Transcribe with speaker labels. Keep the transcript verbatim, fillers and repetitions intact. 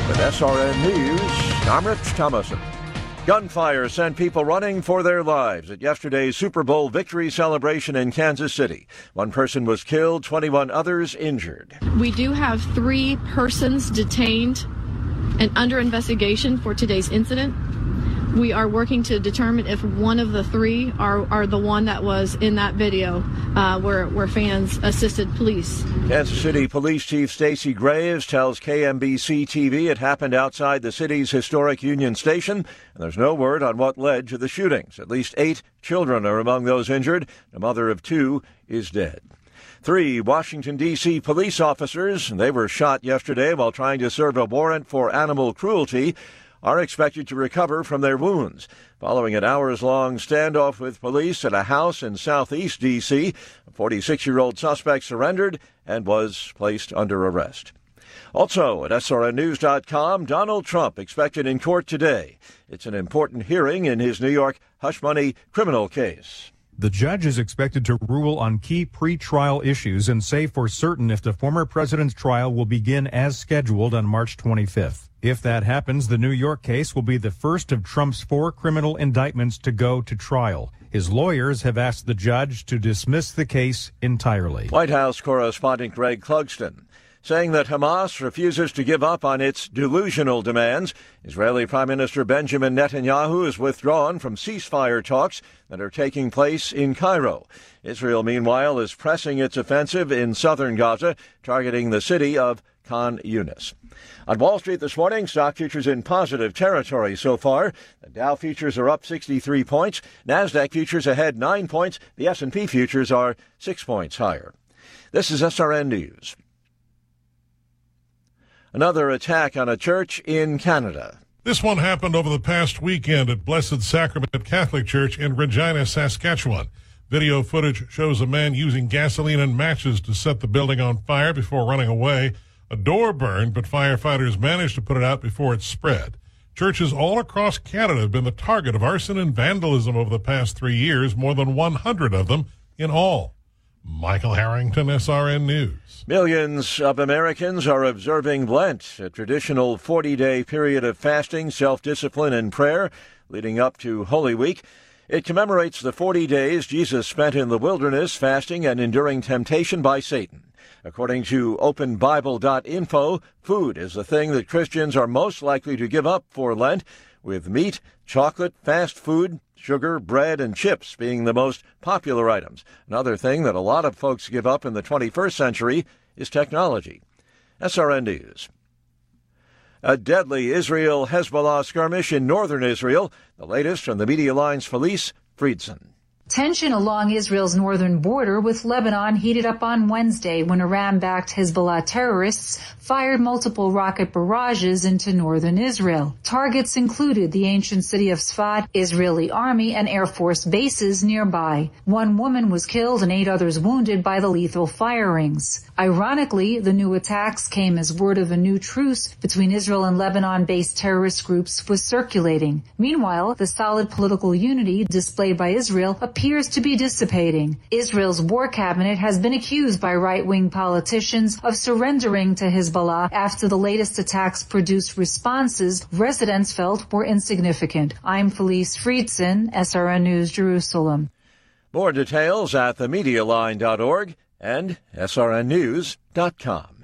Speaker 1: With S R N News, I'm Rich Thomason. Gunfire sent people running for their lives at yesterday's Super Bowl victory celebration in Kansas City. One person was killed, twenty-one others injured.
Speaker 2: We do have three persons detained and under investigation for today's incident. We are working to determine if one of the three are, are the one that was in that video uh, where, where fans assisted police.
Speaker 1: Kansas City Police Chief Stacey Graves tells K M B C T V it happened outside the city's historic Union Station, and there's no word on what led to the shootings. At least eight children are among those injured. The mother of two is dead. Three Washington, D C police officers, they were shot yesterday while trying to serve a warrant for animal cruelty, are expected to recover from their wounds. Following an hours-long standoff with police at a house in southeast D C, a forty-six-year-old suspect surrendered and was placed under arrest. Also, at S R N news dot com, Donald Trump expected in court today. It's an important hearing in his New York hush money criminal case.
Speaker 3: The judge is expected to rule on key pre-trial issues and say for certain if the former president's trial will begin as scheduled on March twenty-fifth. If that happens, the New York case will be the first of Trump's four criminal indictments to go to trial. His lawyers have asked the judge to dismiss the case entirely.
Speaker 1: White House correspondent Greg Clugston saying that Hamas refuses to give up on its delusional demands. Israeli Prime Minister Benjamin Netanyahu has withdrawn from ceasefire talks that are taking place in Cairo. Israel, meanwhile, is pressing its offensive in southern Gaza, targeting the city of Khan Yunis. On Wall Street this morning, stock futures in positive territory so far. The Dow futures are up sixty-three points. NASDAQ futures ahead nine points. The S and P futures are six points higher. This is S R N News. Another attack on a church in Canada.
Speaker 4: This one happened over the past weekend at Blessed Sacrament Catholic Church in Regina, Saskatchewan. Video footage shows a man using gasoline and matches to set the building on fire before running away. A door burned, but firefighters managed to put it out before it spread. Churches all across Canada have been the target of arson and vandalism over the past three years, more than one hundred of them in all. Michael Harrington, S R N News.
Speaker 1: Millions of Americans are observing Lent, a traditional forty-day period of fasting, self-discipline, and prayer leading up to Holy Week. It commemorates the forty days Jesus spent in the wilderness fasting and enduring temptation by Satan. According to open bible dot info, food is the thing that Christians are most likely to give up for Lent, with meat, chocolate, fast food, sugar, bread, and chips being the most popular items. Another thing that a lot of folks give up in the twenty-first century is technology. S R N News. A deadly Israel-Hezbollah skirmish in northern Israel. The latest from the Media Line's Felice Friedson.
Speaker 5: Tension along Israel's northern border with Lebanon heated up on Wednesday when Iran-backed Hezbollah terrorists fired multiple rocket barrages into northern Israel. Targets included the ancient city of Sfat, Israeli army, and Air Force bases nearby. One woman was killed and eight others wounded by the lethal firings. Ironically, the new attacks came as word of a new truce between Israel and Lebanon-based terrorist groups was circulating. Meanwhile, the solid political unity displayed by Israel appears to be dissipating. Israel's war cabinet has been accused by right-wing politicians of surrendering to Hezbollah after the latest attacks produced responses residents felt were insignificant. I'm Felice Friedson, S R N News, Jerusalem.
Speaker 1: More details at the media line dot org and S R N news dot com.